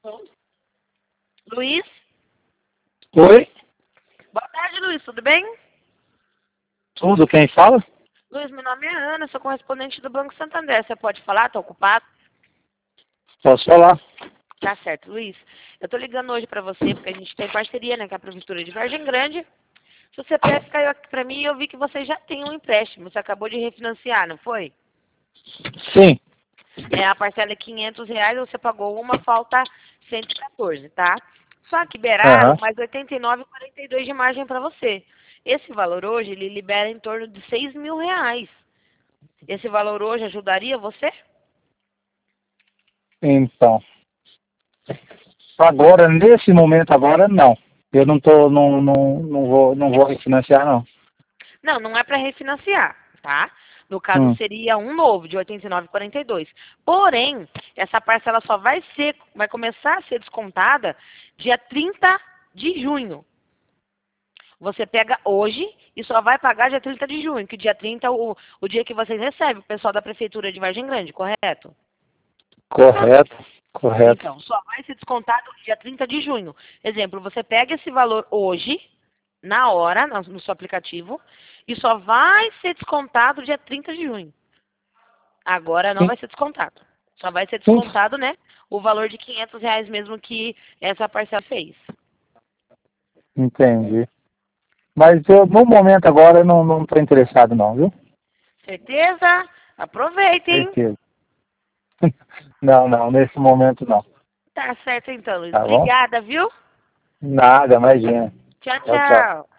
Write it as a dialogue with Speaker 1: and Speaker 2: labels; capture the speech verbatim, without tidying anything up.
Speaker 1: Luiz?
Speaker 2: Oi?
Speaker 1: Boa tarde, Luiz. Tudo bem?
Speaker 2: Tudo, quem fala?
Speaker 1: Luiz, meu nome é Ana, sou correspondente do Banco Santander. Você pode falar? Tá ocupado?
Speaker 2: Posso falar?
Speaker 1: Tá certo, Luiz. Eu tô ligando hoje pra você porque a gente tem parceria, né, com a Prefeitura de Vargem Grande. Se você pega, caiu aqui pra mim e eu vi que você já tem um empréstimo. Você acabou de refinanciar, não foi?
Speaker 2: Sim.
Speaker 1: É, a parcela é quinhentos reais, você pagou uma, falta cento e quatorze, tá? Só que liberaram
Speaker 2: Aham.
Speaker 1: mais oitenta e nove vírgula quarenta e dois de margem pra você. Esse valor hoje, ele libera em torno de seis mil reais. Esse valor hoje ajudaria você?
Speaker 2: Então, agora, nesse momento agora, não. Eu não tô, não, não, não vou, não vou refinanciar, não.
Speaker 1: Não, não é para refinanciar, tá? No caso,
Speaker 2: Hum.
Speaker 1: seria um novo, de oitenta e nove vírgula quarenta e dois. Porém, essa parcela só vai ser, vai começar a ser descontada dia trinta de junho. Você pega hoje e só vai pagar dia trinta de junho, que dia trinta é o, o dia que vocês recebem, o pessoal da Prefeitura de Vargem Grande, correto?
Speaker 2: Correto, correto.
Speaker 1: Então, só vai ser descontado dia trinta de junho. Exemplo, você pega esse valor hoje, na hora, no, no seu aplicativo, e só vai ser descontado dia trinta de junho. Agora não
Speaker 2: Sim,
Speaker 1: vai ser descontado. Só vai ser
Speaker 2: sim,
Speaker 1: descontado, né, o valor de quinhentos reais mesmo que essa parcela fez.
Speaker 2: entendi. Mas eu, no momento agora, eu não, não tô interessado, não, viu?
Speaker 1: Certeza? Aproveitem.
Speaker 2: Certeza. Não, não, nesse momento não.
Speaker 1: Tá certo então, Luiz.
Speaker 2: Tá bom?
Speaker 1: Obrigada, viu?
Speaker 2: Nada, imagina.
Speaker 1: Tchau,
Speaker 2: Tchau, tchau.
Speaker 1: tchau.